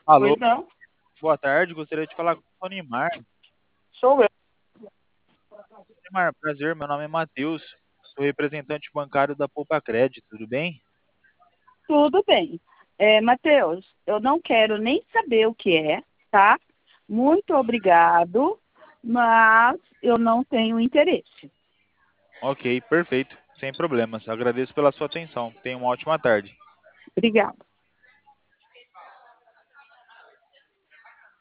Alô, Pois não, boa tarde. Gostaria de falar com o Neymar. sou eu. Neymar, prazer. Meu nome é Matheus. Sou representante bancário da Poupa Crédito. Tudo bem? Tudo bem. Matheus, eu não quero nem saber o que é, tá? Muito obrigado, mas eu não tenho interesse. Ok, perfeito. Sem problemas. Agradeço pela sua atenção. Tenha uma ótima tarde. Obrigada.